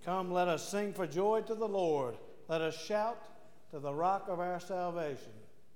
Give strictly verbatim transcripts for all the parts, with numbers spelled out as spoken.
Come, let us sing for joy to the Lord. Let us shout to the rock of our salvation.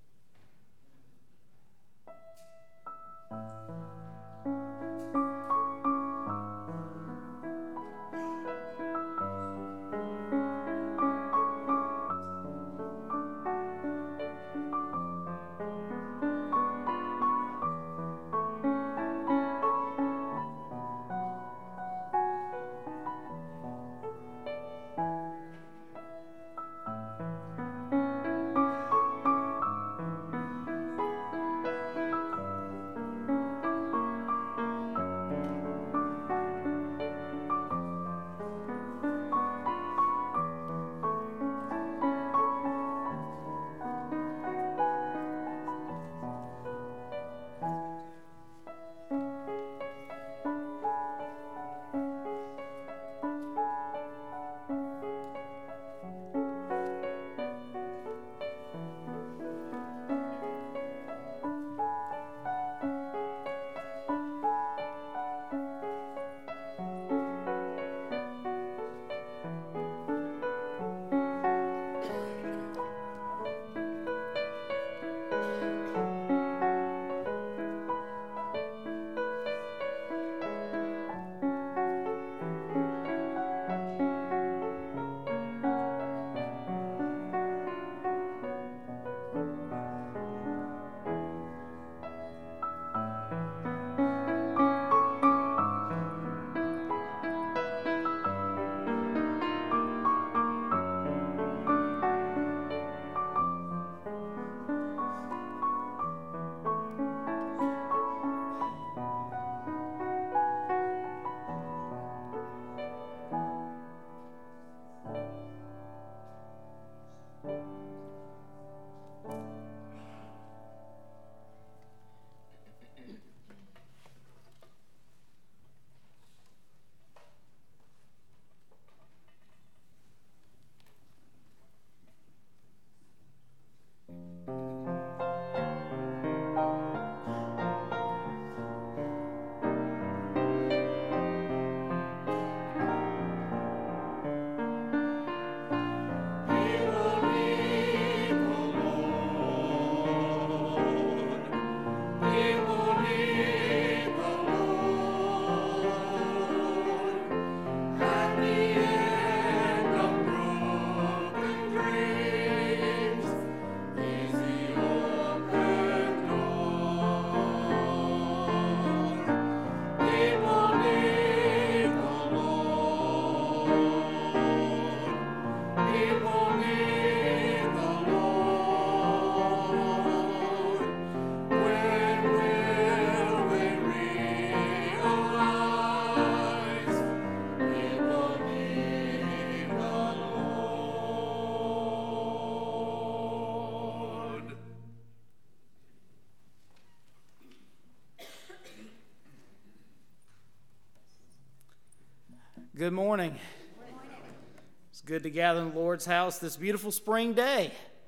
Good morning. Good morning. It's good to gather in the Lord's house this beautiful spring day.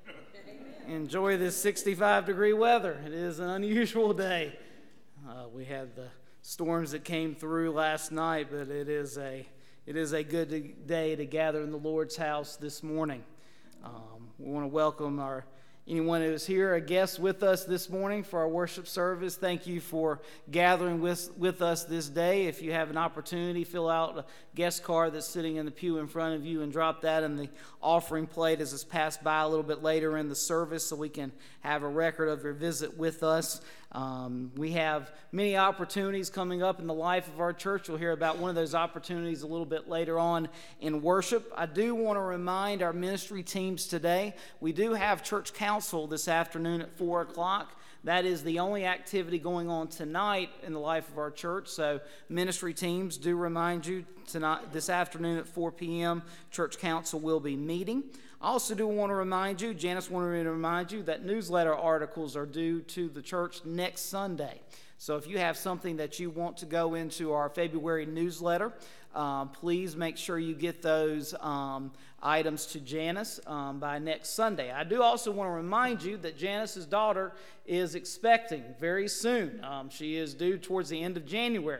Amen. Enjoy this sixty-five degree weather. It is an unusual day. Uh, we had the storms that came through last night, but it is a it is a good day to gather in the Lord's house this morning. Um, we want to welcome our anyone who is here, a guest with us this morning for our worship service. Thank you for gathering with, with us this day. If you have an opportunity, fill out a guest card that's sitting in the pew in front of you and drop that in the offering plate as it's passed by a little bit later in the service so we can have a record of your visit with us. Um, we have many opportunities coming up in the life of our church. We'll hear about one of those opportunities a little bit later on in worship. I do want to remind our ministry teams today, we do have church council this afternoon at four o'clock. That is the only activity going on tonight in the life of our church. So ministry teams, do remind you tonight, this afternoon at four p.m., church council will be meeting. I also do want to remind you, Janice wanted me to remind you that newsletter articles are due to the church next Sunday. So if you have something that you want to go into our February newsletter, um, please make sure you get those um, items to Janice um, by next Sunday. I do also want to remind you that Janice's daughter is expecting very soon. Um, she is due towards the end of January.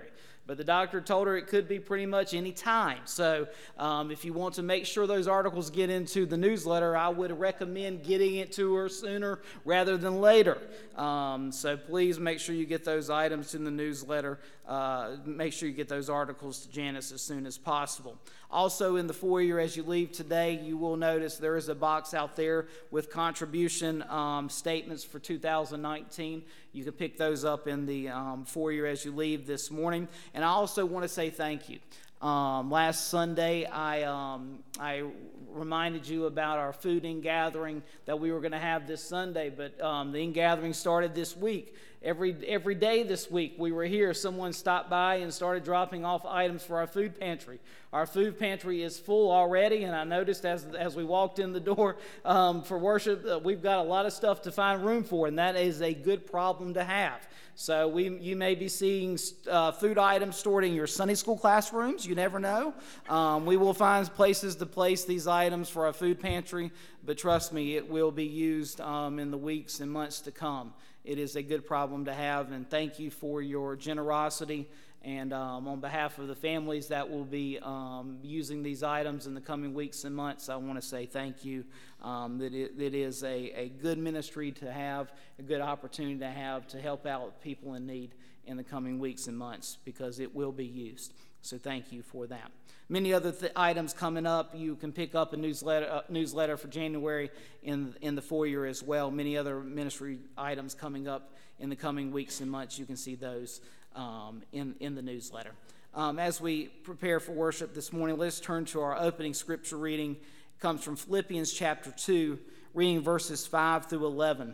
but the doctor told her it could be pretty much any time. So um, if you want to make sure those articles get into the newsletter, I would recommend getting it to her sooner rather than later. Um, so please make sure you get those items in the newsletter. Uh, make sure you get those articles to Janice as soon as possible. Also in the foyer as you leave today, you will notice there is a box out there with contribution um, statements for two thousand nineteen. You can pick those up in the um, foyer as you leave this morning. And I also want to say thank you. Um, last Sunday, I um, I reminded you about our food in gathering that we were going to have this Sunday, but um, the in gathering started this week. Every every day this week we were here, someone stopped by and started dropping off items for our food pantry. Our food pantry is full already, and I noticed as as we walked in the door um, for worship, uh, we've got a lot of stuff to find room for, and that is a good problem to have. So we, you may be seeing uh, food items stored in your Sunday school classrooms. You never know. Um, we will find places to place these items for our food pantry, but trust me, it will be used um, in the weeks and months to come. It is a good problem to have, and thank you for your generosity. And um, on behalf of the families that will be um, using these items in the coming weeks and months, I want to say thank you. Um, that it, it is a, a good ministry to have, a good opportunity to have to help out people in need in the coming weeks and months, because it will be used. So thank you for that. Many other th- items coming up. You can pick up a newsletter uh, newsletter for January in, in the foyer as well. Many other ministry items coming up in the coming weeks and months. You can see those um, in, in the newsletter. Um, as we prepare for worship this morning, let's turn to our opening scripture reading. It comes from Philippians chapter two, reading verses five through eleven.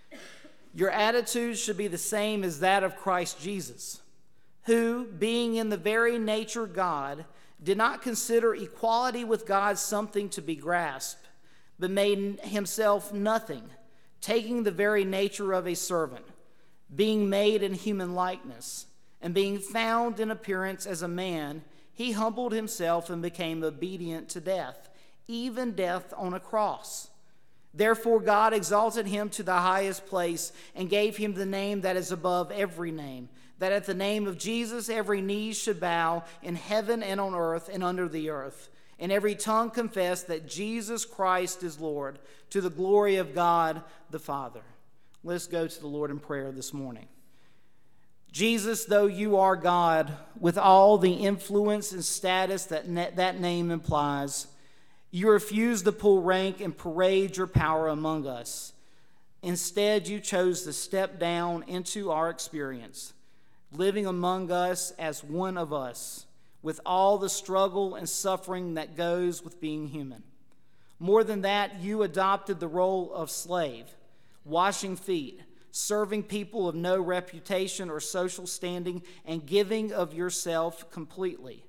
Your attitude should be the same as that of Christ Jesus, who, being in the very nature God, did not consider equality with God something to be grasped, but made himself nothing, taking the very nature of a servant, being made in human likeness, and being found in appearance as a man, he humbled himself and became obedient to death, even death on a cross. Therefore God exalted him to the highest place and gave him the name that is above every name, that at the name of Jesus every knee should bow in heaven and on earth and under the earth, and every tongue confess that Jesus Christ is Lord, to the glory of God the Father. Let's go to the Lord in prayer this morning. Jesus, though you are God, with all the influence and status that ne- that name implies, you refuse to pull rank and parade your power among us. Instead, you chose to step down into our experience, living among us as one of us, with all the struggle and suffering that goes with being human. More than that, you adopted the role of slave, washing feet, serving people of no reputation or social standing, and giving of yourself completely.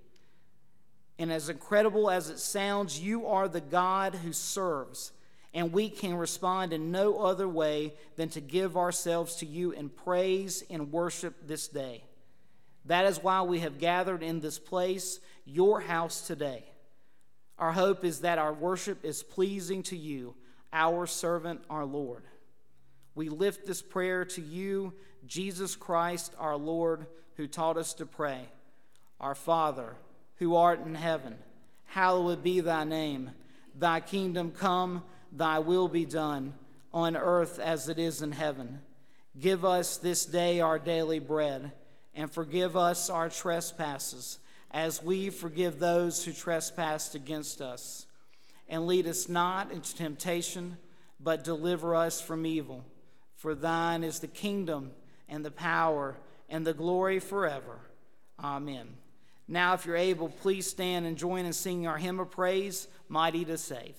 And as incredible as it sounds, you are the God who serves, and we can respond in no other way than to give ourselves to you in praise and worship this day. That is why we have gathered in this place, your house today. Our hope is that our worship is pleasing to you, our servant, our Lord. We lift this prayer to you, Jesus Christ, our Lord, who taught us to pray. Our Father, who art in heaven, hallowed be thy name. Thy kingdom come, thy will be done, on earth as it is in heaven. Give us this day our daily bread, and forgive us our trespasses, as we forgive those who trespass against us. And lead us not into temptation, but deliver us from evil. For thine is the kingdom, and the power, and the glory forever. Amen. Now, if you're able, please stand and join in singing our hymn of praise, Mighty to Save.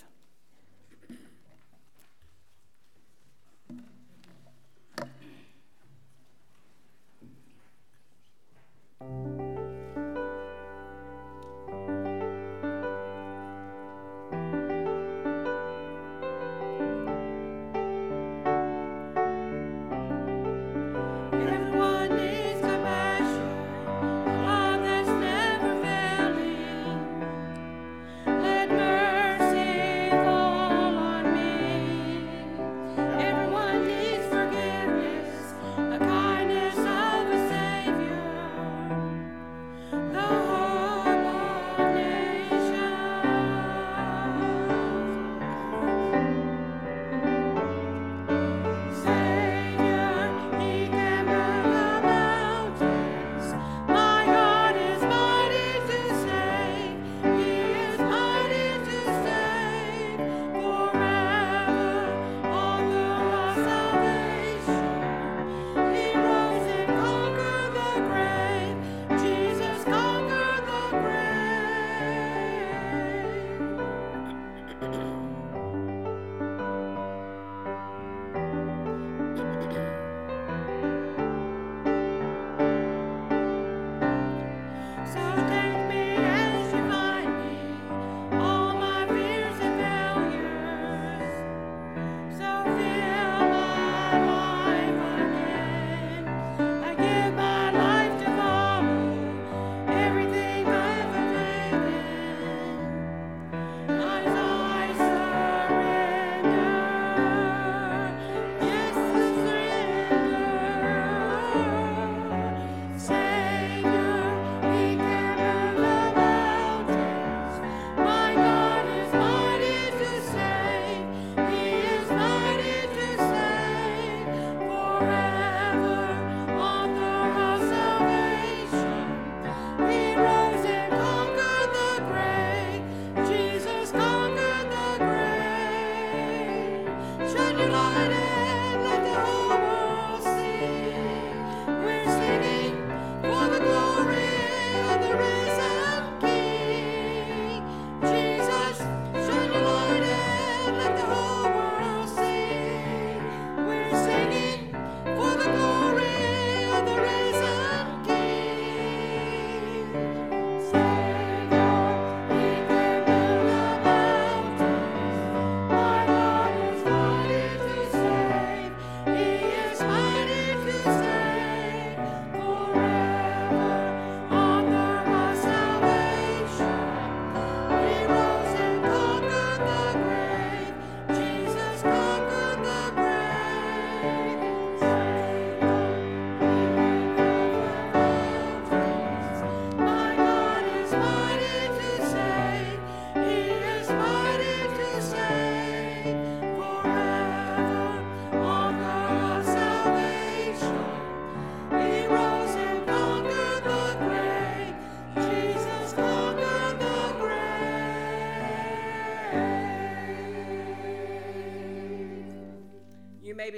Let mercy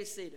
be seated.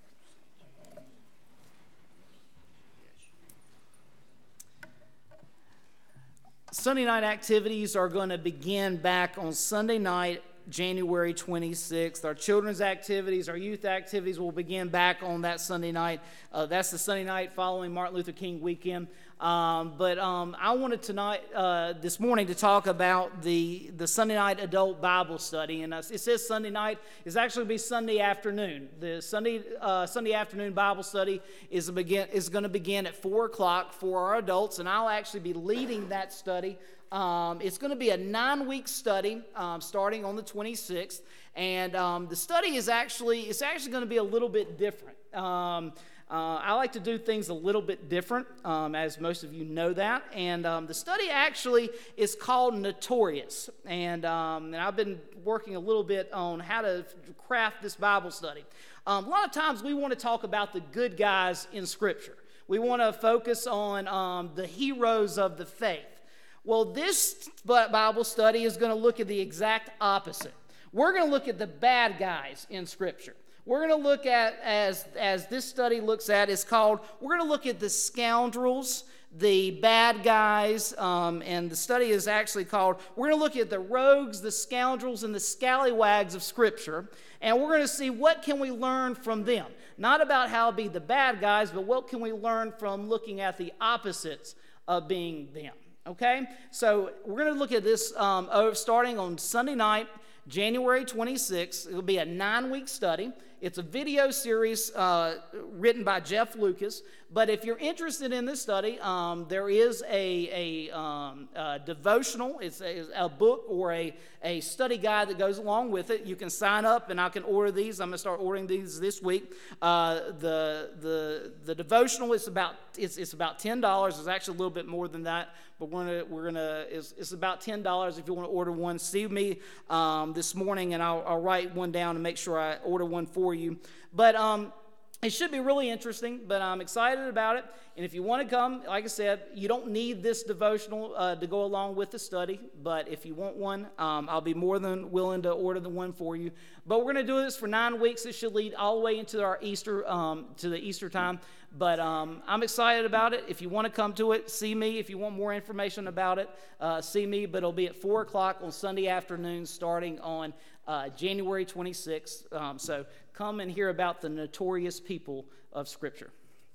Sunday night activities are going to begin back on Sunday night, January twenty-sixth. Our children's activities, our youth activities will begin back on that Sunday night. Uh, that's the Sunday night following Martin Luther King weekend. Um, but um, I wanted tonight, uh, this morning, to talk about the, the Sunday night adult Bible study. And uh, it says Sunday night. It's actually be Sunday afternoon. The Sunday uh, Sunday afternoon Bible study is, a begin, is going to begin at four o'clock for our adults, and I'll actually be leading that study. Um, it's going to be a nine-week study um, starting on the twenty-sixth, and um, the study is actually it's actually going to be a little bit different. Um, uh, I like to do things a little bit different, um, as most of you know that, and um, the study actually is called Notorious, and, um, and I've been working a little bit on how to craft this Bible study. Um, a lot of times we want to talk about the good guys in Scripture. We want to focus on um, the heroes of the faith. Well, this Bible study is going to look at the exact opposite. We're going to look at the bad guys in Scripture. We're going to look at, as, as this study looks at, it's called, we're going to look at the scoundrels, the bad guys, um, and the study is actually called, we're going to look at the rogues, the scoundrels, and the scallywags of Scripture, and we're going to see what can we learn from them. Not about how to be the bad guys, but what can we learn from looking at the opposites of being them. Okay, so we're going to look at this um, starting on Sunday night, January twenty-sixth. It will be a nine-week study. It's a video series uh, written by Jeff Lucas. But if you're interested in this study, um, there is a, a, um, a devotional. It's a, a book or a, a study guide that goes along with it. You can sign up, and I can order these. I'm going to start ordering these this week. Uh, the the the devotional is about it's it's about ten dollars. It's actually a little bit more than that, but we're gonna we're gonna it's, it's about ten dollars if you want to order one. See me um, this morning, and I'll, I'll write one down and make sure I order one for you. But um. It should be really interesting, but I'm excited about it. And if you want to come, like I said, you don't need this devotional uh, to go along with the study. But if you want one, um, I'll be more than willing to order the one for you. But we're going to do this for nine weeks. It should lead all the way into our Easter, um, to the Easter time. But um, I'm excited about it. If you want to come to it, see me. If you want more information about it, uh, see me. But it'll be at four o'clock on Sunday afternoon starting on uh, January twenty-sixth. Um, so come and hear about the notorious people of Scripture.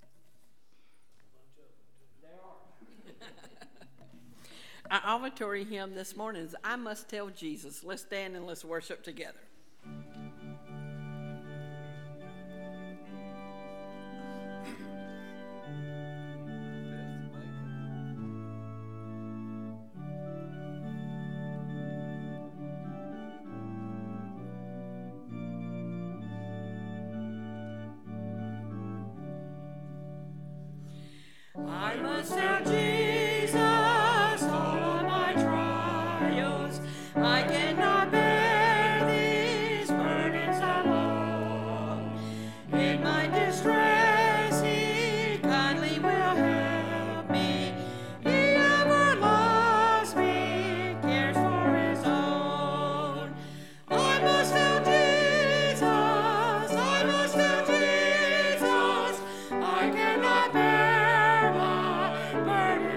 Our offertory hymn this morning is I Must Tell Jesus. Let's stand and let's worship together. I must tell Jesus all of my trials. I cannot bear these burdens alone. In my distress, He kindly will help me. He ever loves me, cares for His own. I must tell Jesus, I must tell Jesus, I cannot bear my burden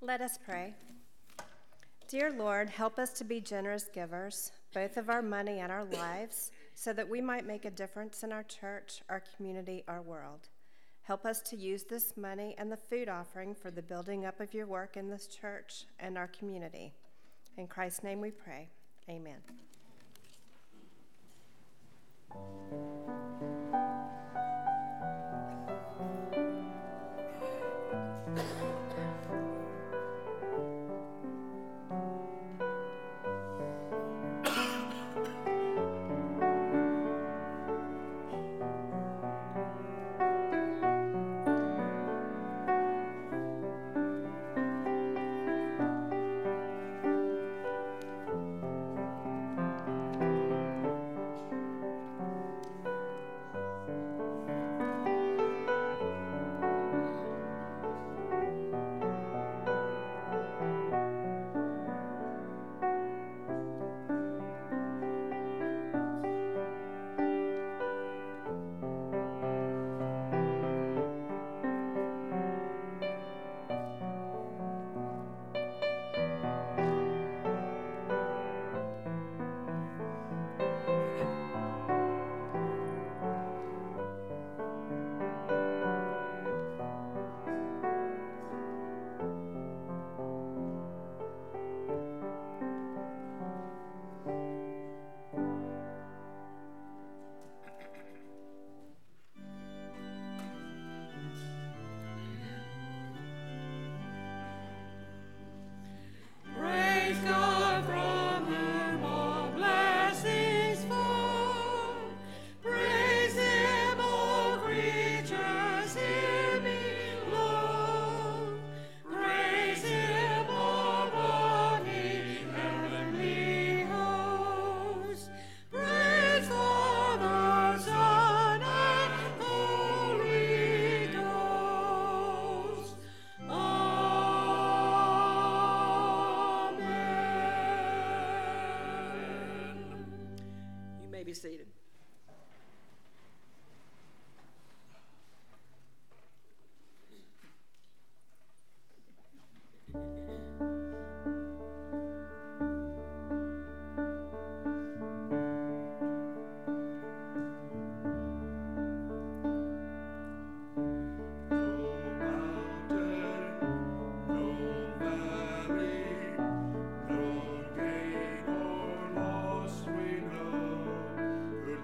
Let us pray. Dear Lord, help us to be generous givers, both of our money and our lives, so that we might make a difference in our church, our community, our world. Help us to use this money and the food offering for the building up of your work in this church and our community. In Christ's name we pray. Amen. Be seated. Good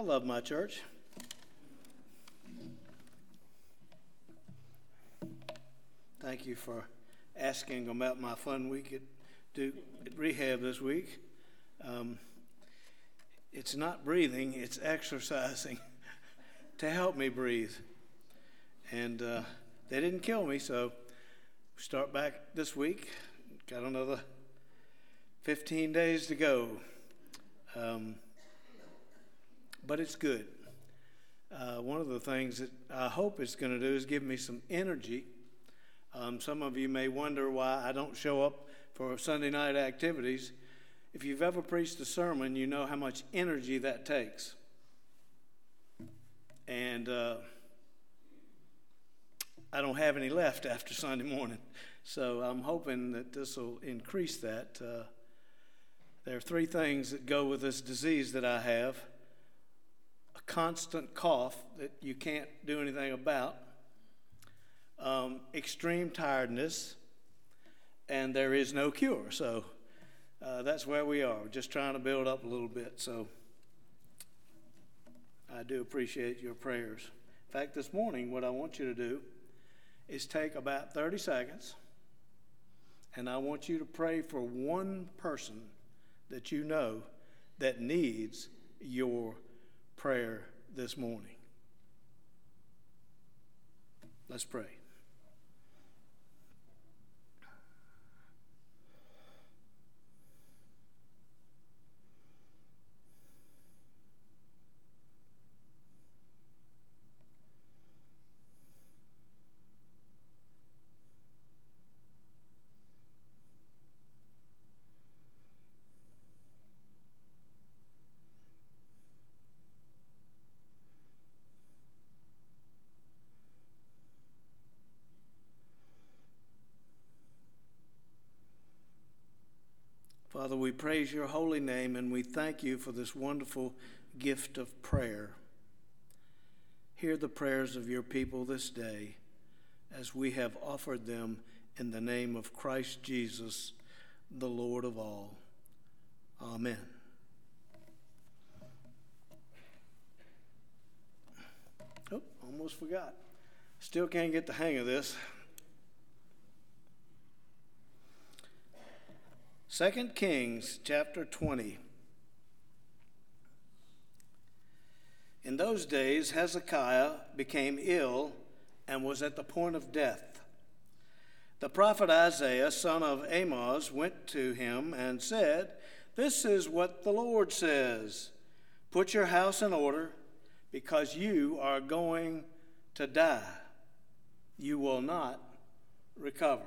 love my church. Thank you for asking about my fun week at Duke at rehab this week. Um, it's not breathing, it's exercising to help me breathe. And uh, they didn't kill me, so we start back this week. Got another fifteen days to go. Um, but it's good. Uh, one of the things that I hope it's going to do is give me some energy. Um, some of you may wonder why I don't show up for Sunday night activities. If you've ever preached a sermon, you know how much energy that takes. And uh, I don't have any left after Sunday morning. So I'm hoping that this will increase that. Uh, there are three things that go with this disease that I have. A constant cough that you can't do anything about. Um, extreme tiredness, and there is no cure. So uh, that's where we are. We're just trying to build up a little bit. So I do appreciate your prayers. In fact, this morning, what I want you to do is take about thirty seconds, and I want you to pray for one person that you know that needs your prayer this morning. Let's pray. Father, we praise your holy name and we thank you for this wonderful gift of prayer. Hear the prayers of your people this day as we have offered them in the name of Christ Jesus, the Lord of all. Amen. Oh, almost forgot. Still can't get the hang of this. Second Kings chapter twenty. In those days, Hezekiah became ill and was at the point of death. The prophet Isaiah, son of Amoz, went to him and said, "This is what the Lord says, put your house in order, because you are going to die. You will not recover."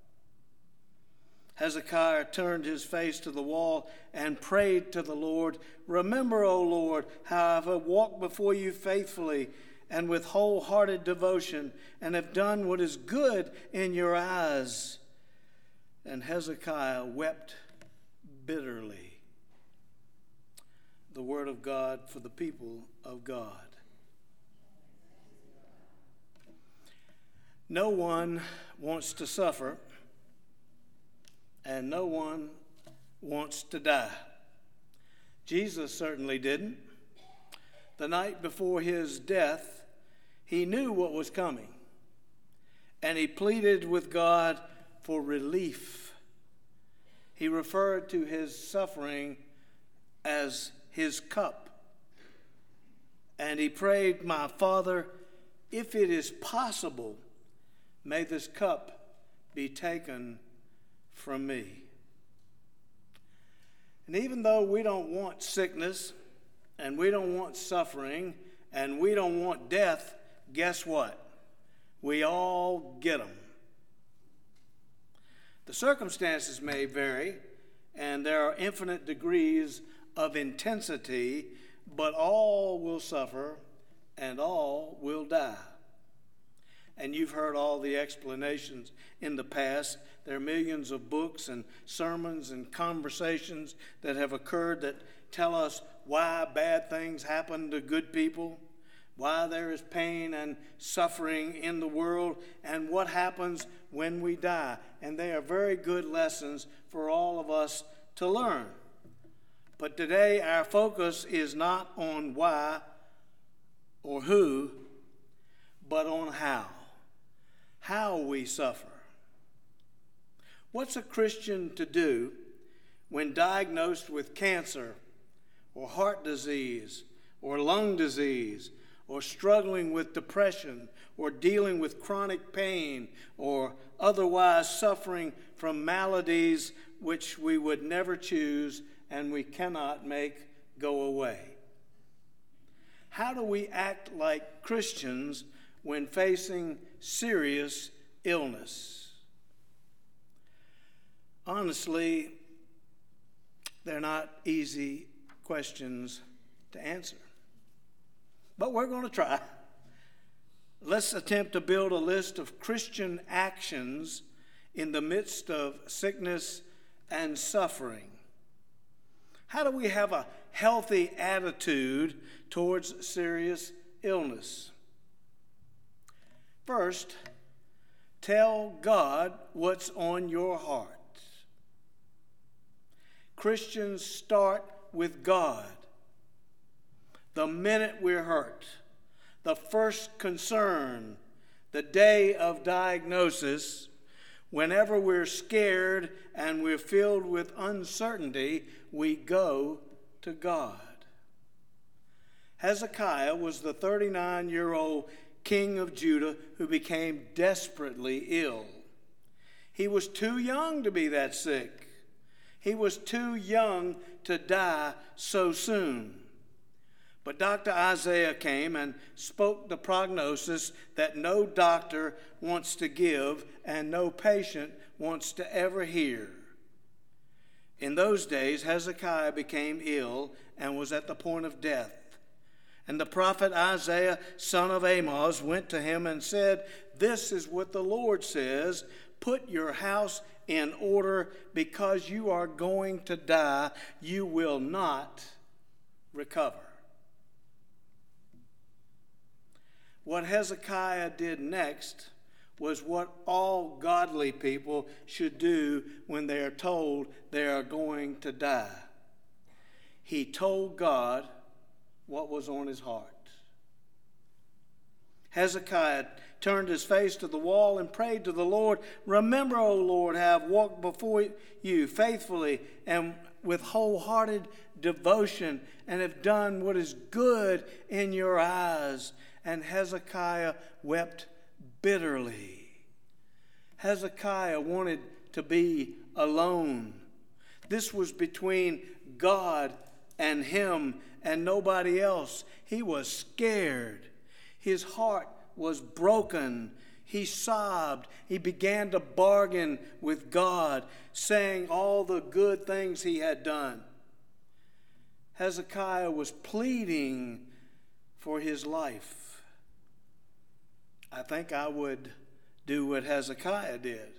Hezekiah turned his face to the wall and prayed to the Lord, "Remember, O Lord, how I have walked before you faithfully and with wholehearted devotion, and have done what is good in your eyes." And Hezekiah wept bitterly. The word of God for the people of God. No one wants to suffer, and no one wants to die. Jesus certainly didn't. The night before his death, he knew what was coming, and he pleaded with God for relief. He referred to his suffering as his cup, and he prayed, "My Father, if it is possible, may this cup be taken from me." And even though we don't want sickness, and we don't want suffering, and we don't want death, guess what? We all get them. The circumstances may vary, and there are infinite degrees of intensity, but all will suffer, and all will die. And you've heard all the explanations in the past. There are millions of books and sermons and conversations that have occurred that tell us why bad things happen to good people, why there is pain and suffering in the world, and what happens when we die. And they are very good lessons for all of us to learn. But today our focus is not on why or who, but on how. How we suffer. What's a Christian to do when diagnosed with cancer or heart disease or lung disease or struggling with depression or dealing with chronic pain or otherwise suffering from maladies which we would never choose and we cannot make go away? How do we act like Christians when facing serious illness? Honestly, they're not easy questions to answer. But we're going to try. Let's attempt to build a list of Christian actions in the midst of sickness and suffering. How do we have a healthy attitude towards serious illness? First, tell God what's on your heart. Christians start with God. The minute we're hurt, the first concern, the day of diagnosis, whenever we're scared and we're filled with uncertainty, we go to God. Hezekiah was the thirty-nine-year-old king of Judah who became desperately ill. He was too young to be that sick. He was too young to die so soon. But Doctor Isaiah came and spoke the prognosis that no doctor wants to give and no patient wants to ever hear. In those days, Hezekiah became ill and was at the point of death. And the prophet Isaiah, son of Amoz, went to him and said, "This is what the Lord says, put your house in order because you are going to die. You will not recover." What Hezekiah did next was what all godly people should do when they are told they are going to die. He told God what was on his heart. Hezekiah turned his face to the wall and prayed to the Lord, "Remember, O Lord, how I've walked before you faithfully and with wholehearted devotion and have done what is good in your eyes." And Hezekiah wept bitterly. Hezekiah wanted to be alone. This was between God and him and nobody else. He was scared. His heart was broken. He sobbed. He began to bargain with God, saying all the good things he had done. Hezekiah was pleading for his life. I think I would do what Hezekiah did.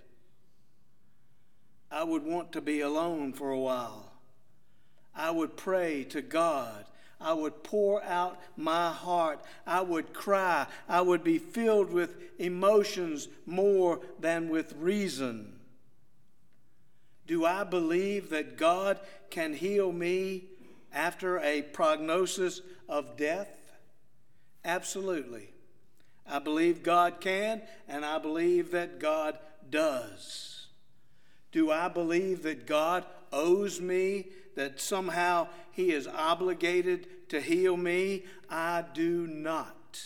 I would want to be alone for a while. I would pray to God. I would pour out my heart. I would cry. I would be filled with emotions more than with reason. Do I believe that God can heal me after a prognosis of death? Absolutely. I believe God can, and I believe that God does. Do I believe that God owes me, that somehow he is obligated to heal me? I do not.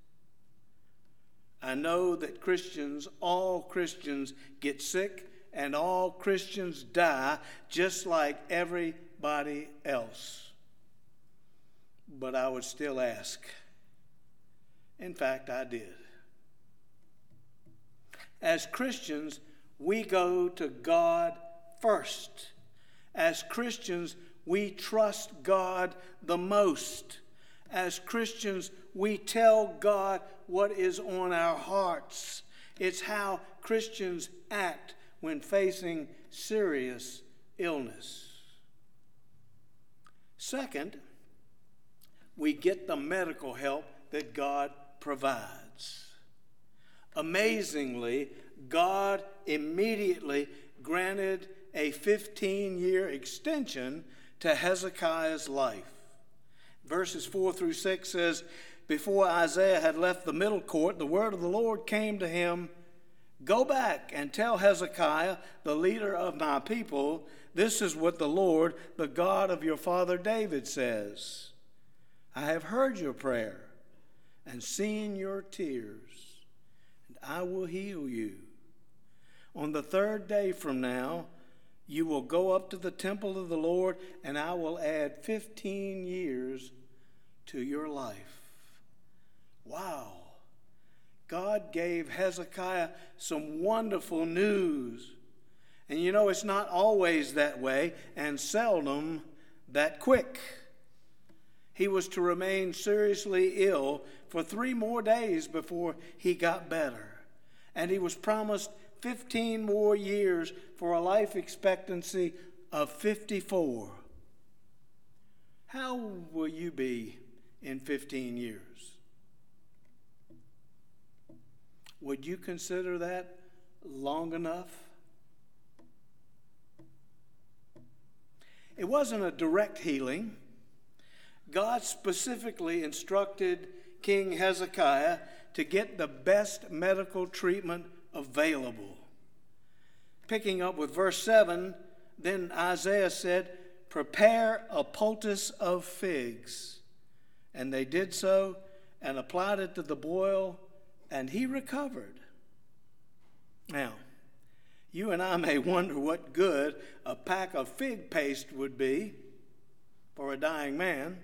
I know that Christians, all Christians, get sick and all Christians die just like everybody else. But I would still ask. In fact, I did. As Christians, we go to God first. As Christians, we trust God the most. As Christians, we tell God what is on our hearts. It's how Christians act when facing serious illness. Second, we get the medical help that God provides. Amazingly, God immediately granted a fifteen-year extension to Hezekiah's life. Verses four through six says, Before Isaiah had left the middle court, the word of the Lord came to him, "Go back and tell Hezekiah, the leader of my people, this is what the Lord, the God of your father David, says. I have heard your prayer and seen your tears, and I will heal you. On the third day from now, you will go up to the temple of the Lord, and I will add fifteen years to your life." Wow. God gave Hezekiah some wonderful news. And you know, it's not always that way, and seldom that quick. He was to remain seriously ill for three more days before he got better. And he was promised fifteen more years for a life expectancy of fifty-four. How will you be in fifteen years? Would you consider that long enough? It wasn't a direct healing. God specifically instructed King Hezekiah to get the best medical treatment available. Picking up with verse seven, then Isaiah said, "Prepare a poultice of figs." And they did so and applied it to the boil, and he recovered. Now, you and I may wonder what good a pack of fig paste would be for a dying man,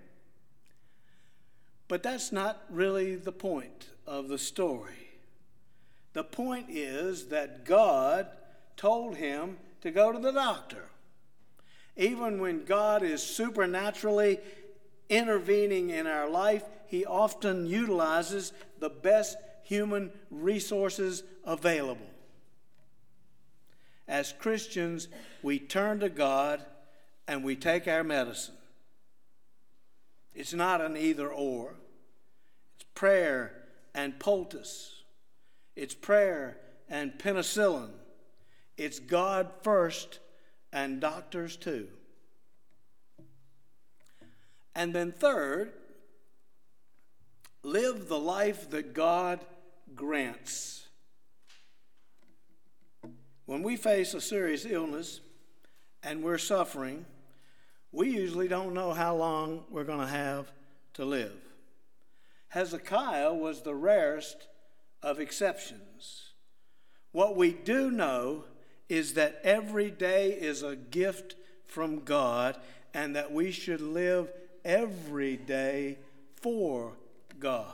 but that's not really the point of the story. The point is that God told him to go to the doctor. Even when God is supernaturally intervening in our life, he often utilizes the best human resources available. As Christians, we turn to God and we take our medicine. It's not an either or. It's prayer and poultice. It's prayer and penicillin. It's God first and doctors too. And then third, live the life that God grants. When we face a serious illness and we're suffering, we usually don't know how long we're going to have to live. Hezekiah was the rarest of exceptions. What we do know is that every day is a gift from God, and that we should live every day for God.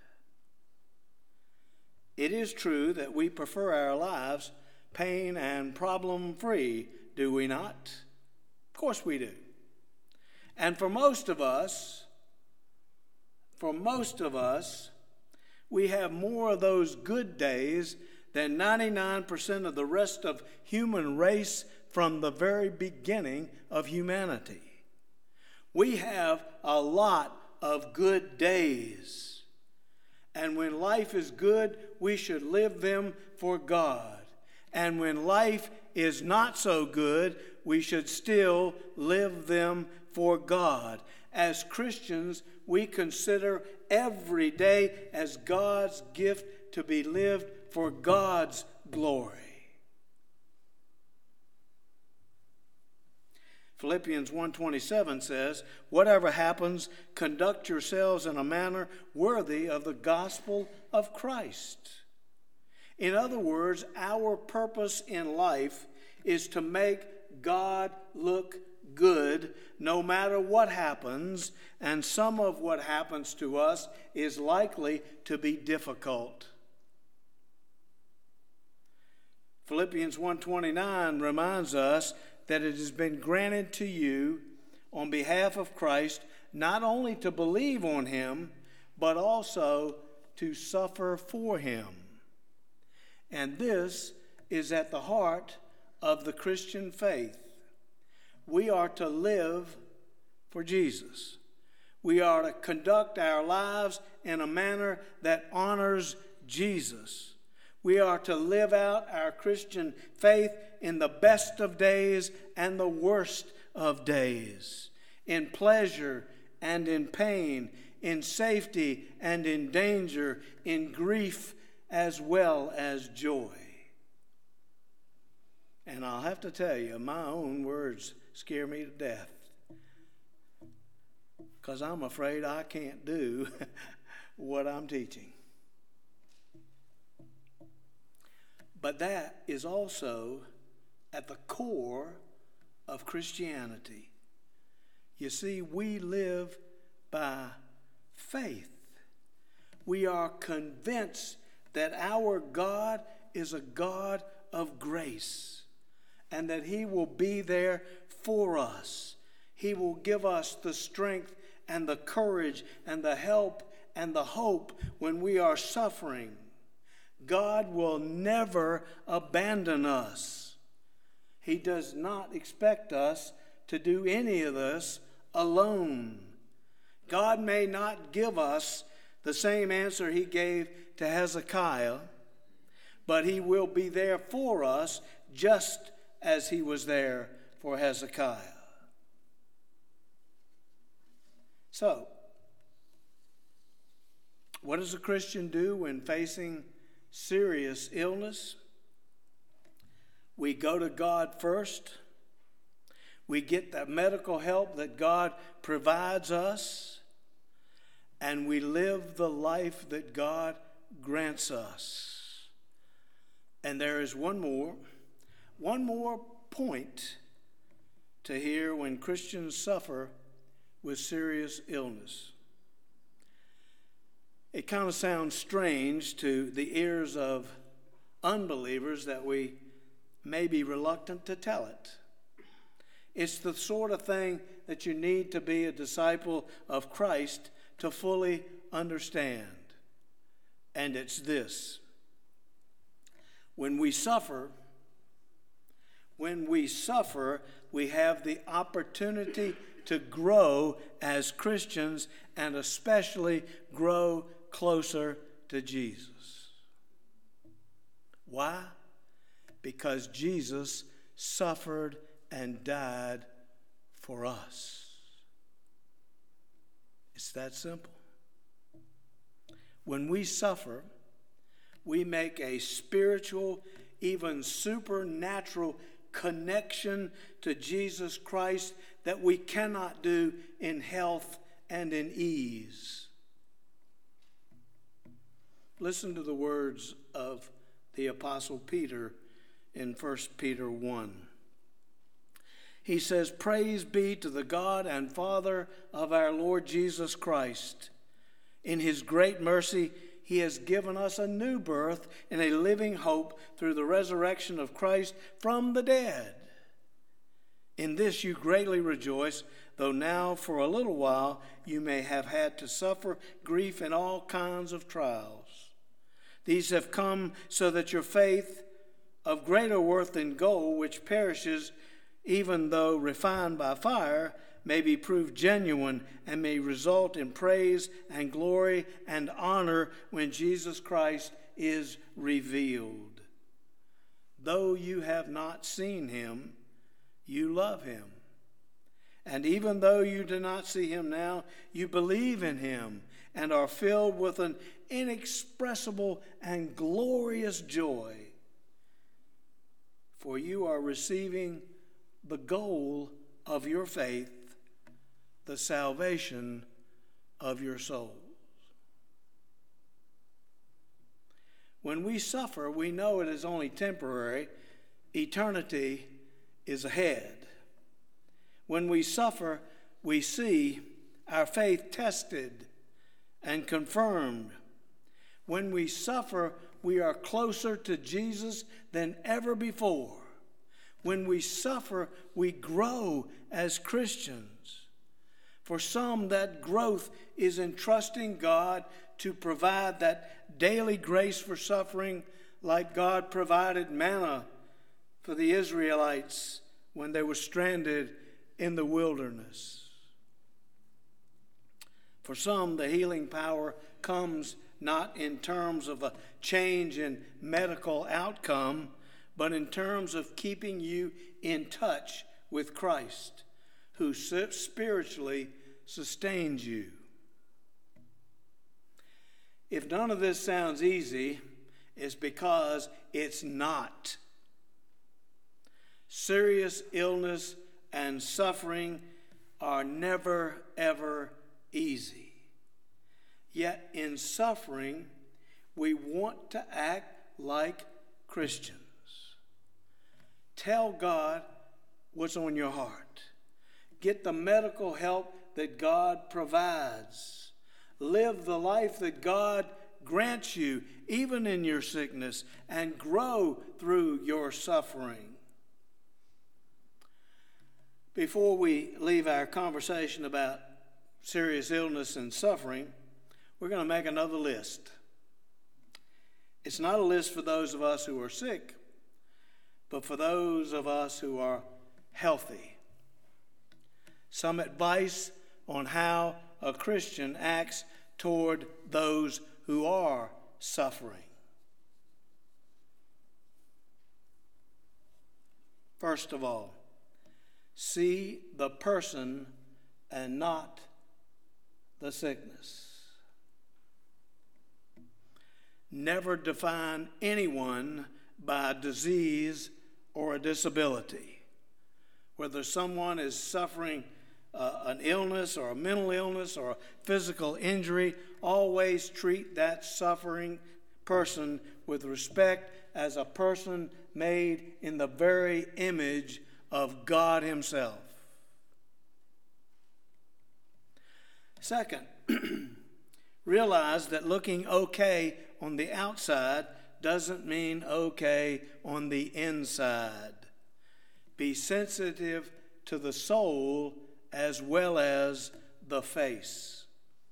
It is true that we prefer our lives pain and problem-free, do we not? Of course we do. And for most of us, for most of us, we have more of those good days than ninety-nine percent of the rest of human race from the very beginning of humanity. We have a lot of good days. And when life is good, we should live them for God. And when life is not so good, we should still live them for God. As Christians, we consider every day as God's gift to be lived for God's glory. Philippians one twenty-seven says, "Whatever happens, conduct yourselves in a manner worthy of the gospel of Christ." In other words, our purpose in life is to make God look good no matter what happens, and some of what happens to us is likely to be difficult. Philippians one twenty-nine reminds us that it has been granted to you on behalf of Christ not only to believe on him, but also to suffer for him. And this is at the heart of the Christian faith. We are to live for Jesus. We are to conduct our lives in a manner that honors Jesus. We are to live out our Christian faith in the best of days and the worst of days, in pleasure and in pain, in safety and in danger, in grief as well as joy. And I'll have to tell you, my own words scare me to death, because I'm afraid I can't do what I'm teaching. But that is also at the core of Christianity. You see, we live by faith. We are convinced that our God is a God of grace and that He will be there for us. He will give us the strength and the courage and the help and the hope when we are suffering. God will never abandon us. He does not expect us to do any of this alone. God may not give us the same answer He gave to Hezekiah, but He will be there for us just as He was there for Hezekiah. So, what does a Christian do when facing serious illness? We go to God first. We get the medical help that God provides us. And we live the life that God grants us. And there is one more, one more point to hear when Christians suffer with serious illness. It kind of sounds strange to the ears of unbelievers that we may be reluctant to tell it. It's the sort of thing that you need to be a disciple of Christ to fully understand. And it's this: when we suffer, when we suffer, we have the opportunity to grow as Christians and especially grow closer to Jesus. Why? Because Jesus suffered and died for us. It's that simple. When we suffer, we make a spiritual, even supernatural connection to Jesus Christ that we cannot do in health and in ease. Listen to the words of the Apostle Peter in First Peter one. He says, "Praise be to the God and Father of our Lord Jesus Christ. In His great mercy, He has given us a new birth and a living hope through the resurrection of Christ from the dead. In this you greatly rejoice, though now for a little while you may have had to suffer grief in all kinds of trials. These have come so that your faith, of greater worth than gold, which perishes even though refined by fire, may be proved genuine and may result in praise and glory and honor when Jesus Christ is revealed. Though you have not seen Him, you love Him. And even though you do not see Him now, you believe in Him and are filled with an inexpressible and glorious joy. For you are receiving the goal of your faith, the salvation of your souls." When we suffer, we know it is only temporary. Eternity is ahead. When we suffer, we see our faith tested and confirmed. When we suffer, we are closer to Jesus than ever before. When we suffer, we grow as Christians. For some, that growth is in trusting God to provide that daily grace for suffering, like God provided manna for the Israelites when they were stranded in the wilderness. For some, the healing power comes not in terms of a change in medical outcome, but in terms of keeping you in touch with Christ, who spiritually sustains you. If none of this sounds easy, it's because it's not. Serious illness and suffering are never, ever easy. Yet in suffering, we want to act like Christians. Tell God what's on your heart. Get the medical help that God provides. Live the life that God grants you, even in your sickness, and grow through your suffering. Before we leave our conversation about serious illness and suffering, we're going to make another list. It's not a list for those of us who are sick, but for those of us who are healthy. Some advice on how a Christian acts toward those who are suffering. First of all, see the person and not the sickness. Never define anyone by a disease or a disability. Whether someone is suffering uh, an illness or a mental illness or a physical injury, always treat that suffering person with respect as a person made in the very image of God Himself. Second, realize that looking okay on the outside doesn't mean okay on the inside. Be sensitive to the soul as well as the face.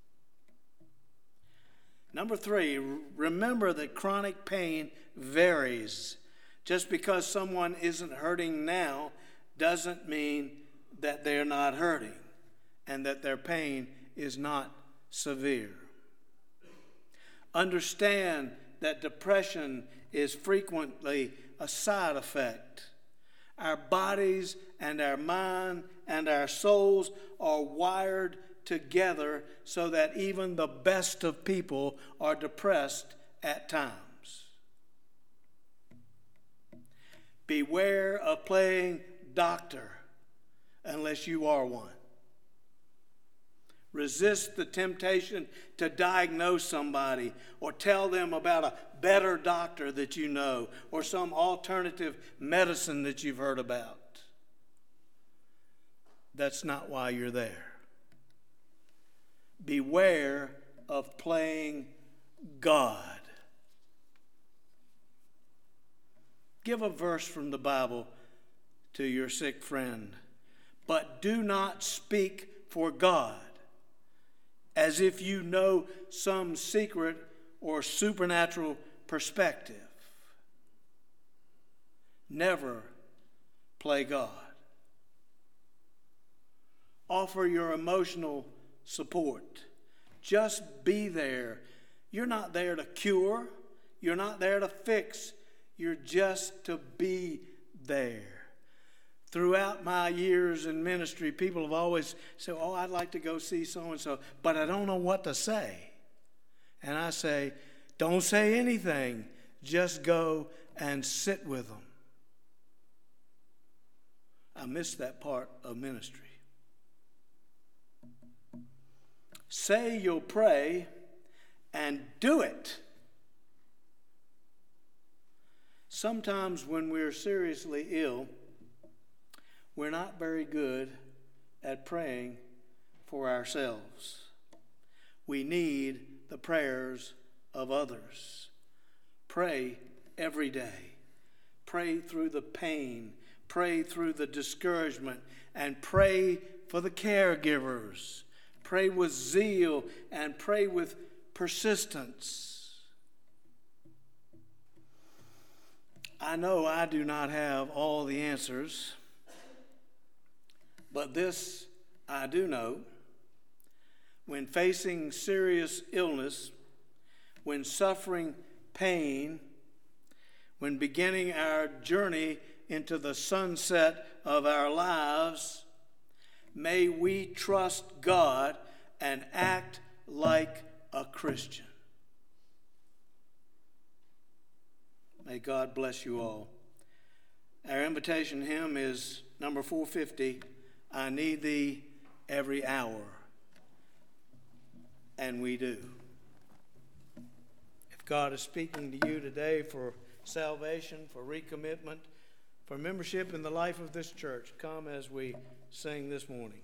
Number three, remember that chronic pain varies. Just because someone isn't hurting now doesn't mean that they're not hurting and that their pain is not severe. Understand that depression is frequently a side effect. Our bodies and our mind and our souls are wired together so that even the best of people are depressed at times. Beware of playing doctor unless you are one. Resist the temptation to diagnose somebody or tell them about a better doctor that you know or some alternative medicine that you've heard about. That's not why you're there. Beware of playing God. Give a verse from the Bible to your sick friend, but do not speak for God as if you know some secret or supernatural perspective. Never play God. Offer your emotional support. Just be there. You're not there to cure. You're not there to fix. You're just to be there. Throughout my years in ministry, people have always said, oh, I'd like to go see so-and-so, but I don't know what to say. And I say, don't say anything. Just go and sit with them. I miss that part of ministry. Say you'll pray and do it. Sometimes when we're seriously ill, we're not very good at praying for ourselves. We need the prayers of others. Pray every day. Pray through the pain. Pray through the discouragement. And pray for the caregivers. Pray with zeal and pray with persistence. I know I do not have all the answers. But this I do know, when facing serious illness, when suffering pain, when beginning our journey into the sunset of our lives, may we trust God and act like a Christian. May God bless you all. Our invitation hymn is number four fifty, I Need Thee Every Hour. And we do. If God is speaking to you today for salvation, for recommitment, for membership in the life of this church, come as we sing this morning.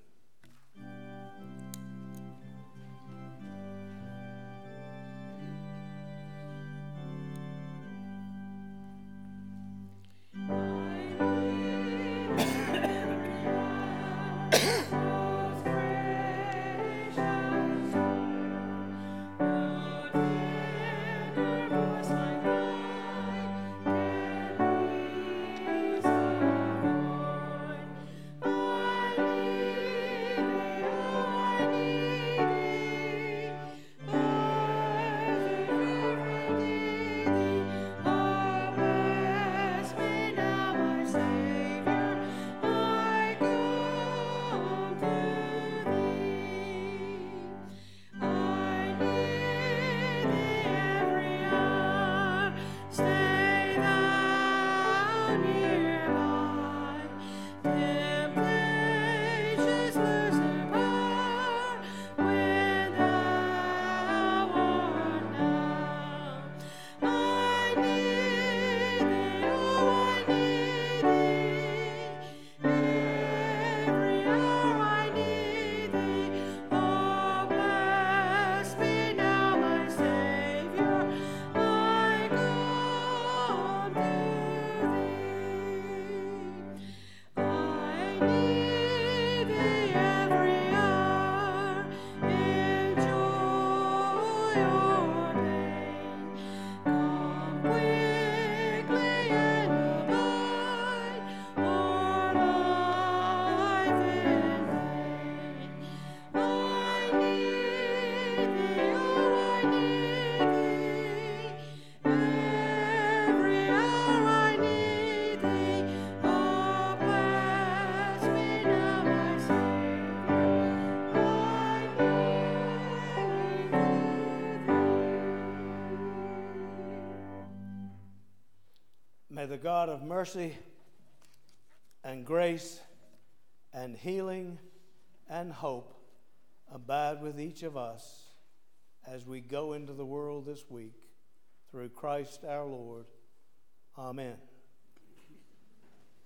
May the God of mercy and grace and healing and hope abide with each of us as we go into the world this week through Christ our Lord. Amen.